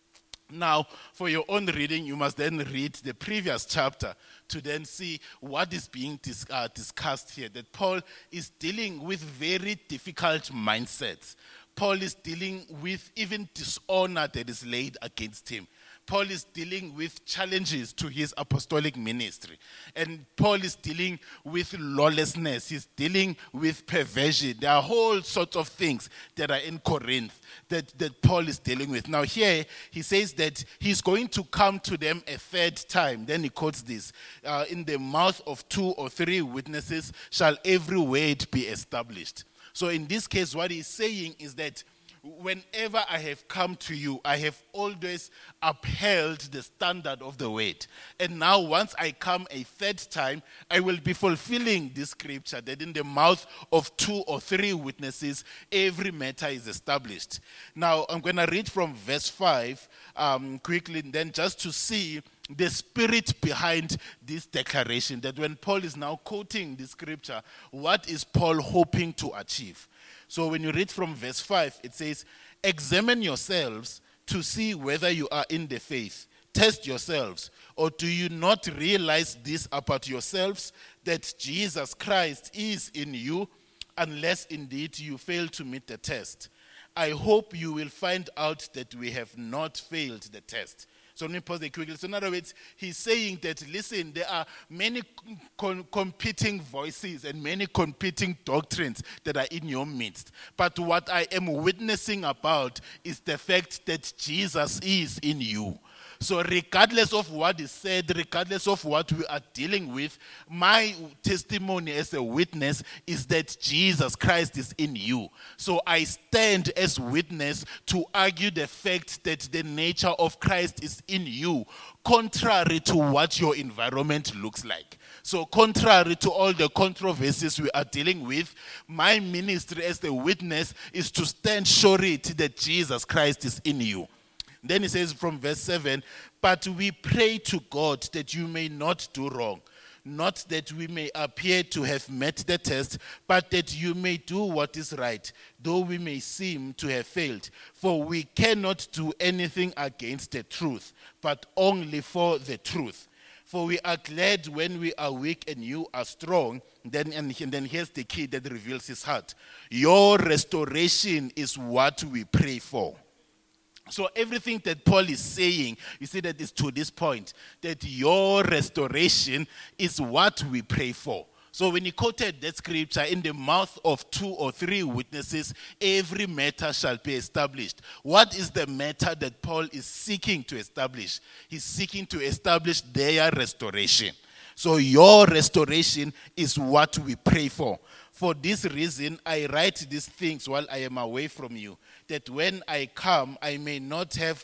Now, for your own reading, you must then read the previous chapter to then see what is being discussed here. That Paul is dealing with very difficult mindsets. Paul is dealing with even dishonor that is laid against him. Paul is dealing with challenges to his apostolic ministry. And Paul is dealing with lawlessness. He's dealing with perversion. There are whole sorts of things that are in Corinth that Paul is dealing with. Now here, he says that he's going to come to them a third time. Then he quotes this. In the mouth of 2 or 3 witnesses shall every word be established. So in this case, what he's saying is that whenever I have come to you, I have always upheld the standard of the word. And now once I come a third time, I will be fulfilling this scripture that in the mouth of 2 or 3 witnesses, every matter is established. Now I'm going to read from verse 5 quickly, and then just to see the spirit behind this declaration, that when Paul is now quoting the scripture, what is Paul hoping to achieve? So when you read from verse 5, it says, examine yourselves to see whether you are in the faith. Test yourselves. Or do you not realize this about yourselves, that Jesus Christ is in you, unless indeed you fail to meet the test? I hope you will find out that we have not failed the test. So let me pause there quickly. So in other words, he's saying that, listen, there are many competing voices and many competing doctrines that are in your midst. But what I am witnessing about is the fact that Jesus is in you. So regardless of what is said, regardless of what we are dealing with, my testimony as a witness is that Jesus Christ is in you. So I stand as witness to argue the fact that the nature of Christ is in you, contrary to what your environment looks like. So contrary to all the controversies we are dealing with, my ministry as the witness is to stand surety that Jesus Christ is in you. Then he says from verse 7, but we pray to God that you may not do wrong, not that we may appear to have met the test, but that you may do what is right, though we may seem to have failed. For we cannot do anything against the truth, but only for the truth. For we are glad when we are weak and you are strong. And then here's the key that reveals his heart. Your restoration is what we pray for. So everything that Paul is saying, you see that is to this point, that your restoration is what we pray for. So when he quoted that scripture, in the mouth of 2 or 3 witnesses, every matter shall be established. What is the matter that Paul is seeking to establish? He's seeking to establish their restoration. So your restoration is what we pray for. For this reason, I write these things while I am away from you, that when I come, I may not have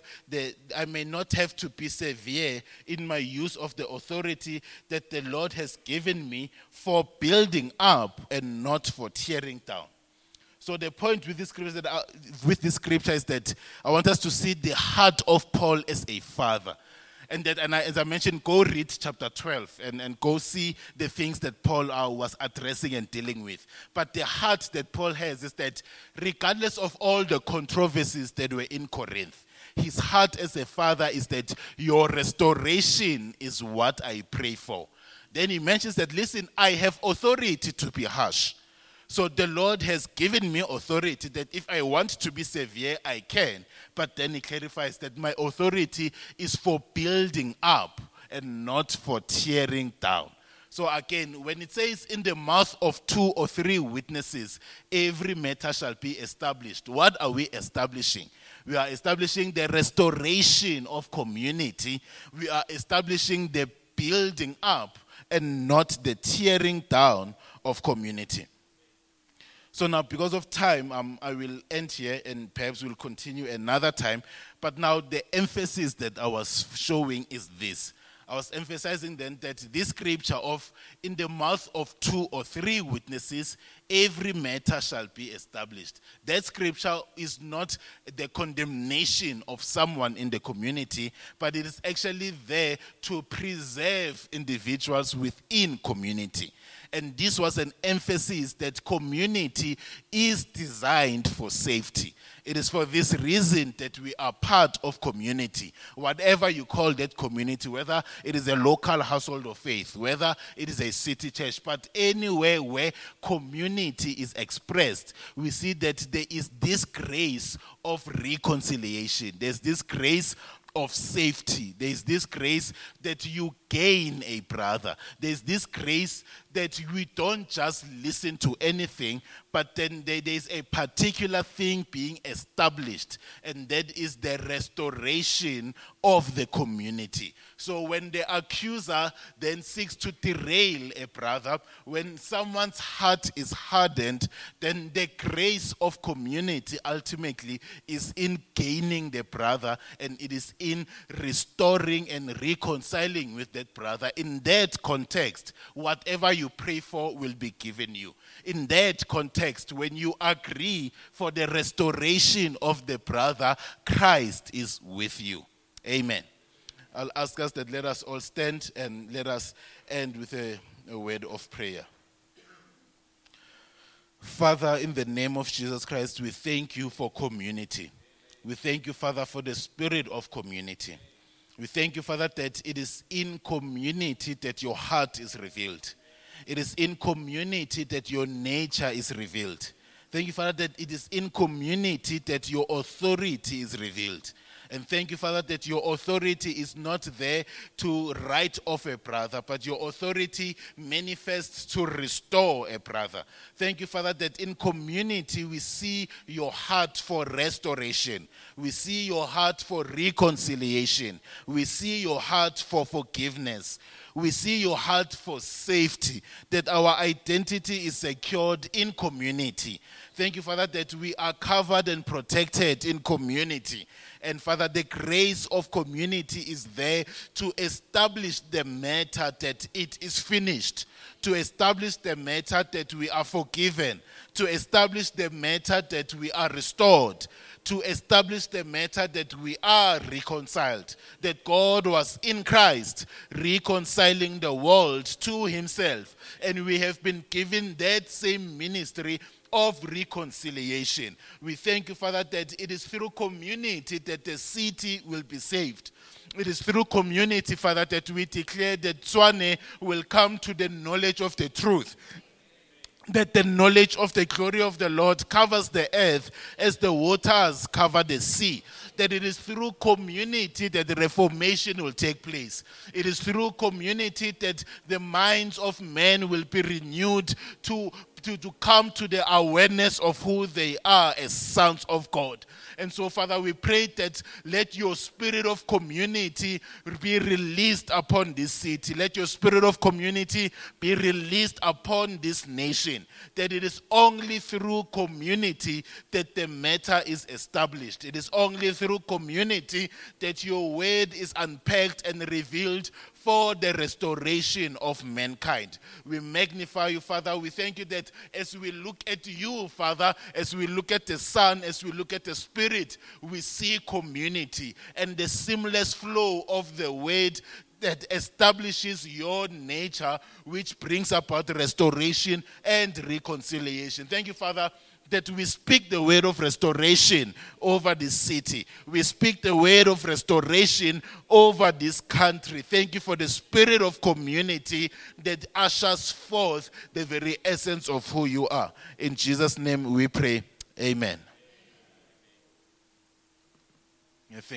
to be severe in my use of the authority that the Lord has given me for building up and not for tearing down. So the point with this scripture is that I want us to see the heart of Paul as a father. And as I mentioned, go read chapter 12 and go see the things that Paul was addressing and dealing with. But the heart that Paul has is that regardless of all the controversies that were in Corinth, his heart as a father is that your restoration is what I pray for. Then he mentions that, listen, I have authority to be harsh. So the Lord has given me authority that if I want to be severe, I can. But then he clarifies that my authority is for building up and not for tearing down. So again, when it says in the mouth of 2 or 3 witnesses, every matter shall be established. What are we establishing? We are establishing the restoration of community. We are establishing the building up and not the tearing down of community. So now, because of time, I will end here and perhaps we'll continue another time. But now the emphasis that I was showing is this. I was emphasizing then that this scripture of in the mouth of 2 or 3 witnesses, every matter shall be established. That scripture is not the condemnation of someone in the community, but it is actually there to preserve individuals within community. And this was an emphasis that community is designed for safety. It is for this reason that we are part of community. Whatever you call that community, whether it is a local household of faith, whether it is a city church, but anywhere where community is expressed, we see that there is this grace of reconciliation. There's this grace of safety. There's this grace that you gain a brother. There's this grace that we don't just listen to anything, but then there's a particular thing being established, and that is the restoration of the community. So when the accuser then seeks to derail a brother, when someone's heart is hardened, then the grace of community ultimately is in gaining the brother, and it is in restoring and reconciling with that brother. In that context, whatever you pray for will be given you. In that context, when you agree for the restoration of the brother, Christ is with you. Amen. I'll ask us that let us all stand and let us end with a word of prayer. Father, in the name of Jesus Christ, we thank you for community. We thank you, Father, for the spirit of community. We thank you, Father, that it is in community that your heart is revealed. It is in community that your nature is revealed. Thank you, Father, that it is in community that your authority is revealed. And thank you, Father, that your authority is not there to write off a brother, but your authority manifests to restore a brother. Thank you, Father, that in community we see your heart for restoration. We see your heart for reconciliation. We see your heart for forgiveness. We see your heart for safety, that our identity is secured in community. Thank you, Father, that we are covered and protected in community. And Father, the grace of community is there to establish the matter that it is finished, to establish the matter that we are forgiven, to establish the matter that we are restored, to establish the matter that we are reconciled, that God was in Christ reconciling the world to himself. And we have been given that same ministry of reconciliation. We thank you, Father, that it is through community that the city will be saved. It is through community, Father, that we declare that Tshwane will come to the knowledge of the truth. That the knowledge of the glory of the Lord covers the earth as the waters cover the sea. That it is through community that the reformation will take place. It is through community that the minds of men will be renewed to come to the awareness of who they are as sons of God. And so, Father, we pray that let your spirit of community be released upon this city. Let your spirit of community be released upon this nation. That it is only through community that the matter is established. It is only through community that your word is unpacked and revealed for the restoration of mankind. We magnify you, Father. We thank you that as we look at you, Father, as we look at the Son, as we look at the Spirit, we see community and the seamless flow of the word that establishes your nature, which brings about restoration and reconciliation. Thank you, Father, that we speak the word of restoration over this city. We speak the word of restoration over this country. Thank you for the spirit of community that ushers forth the very essence of who you are. In Jesus' name we pray. Amen.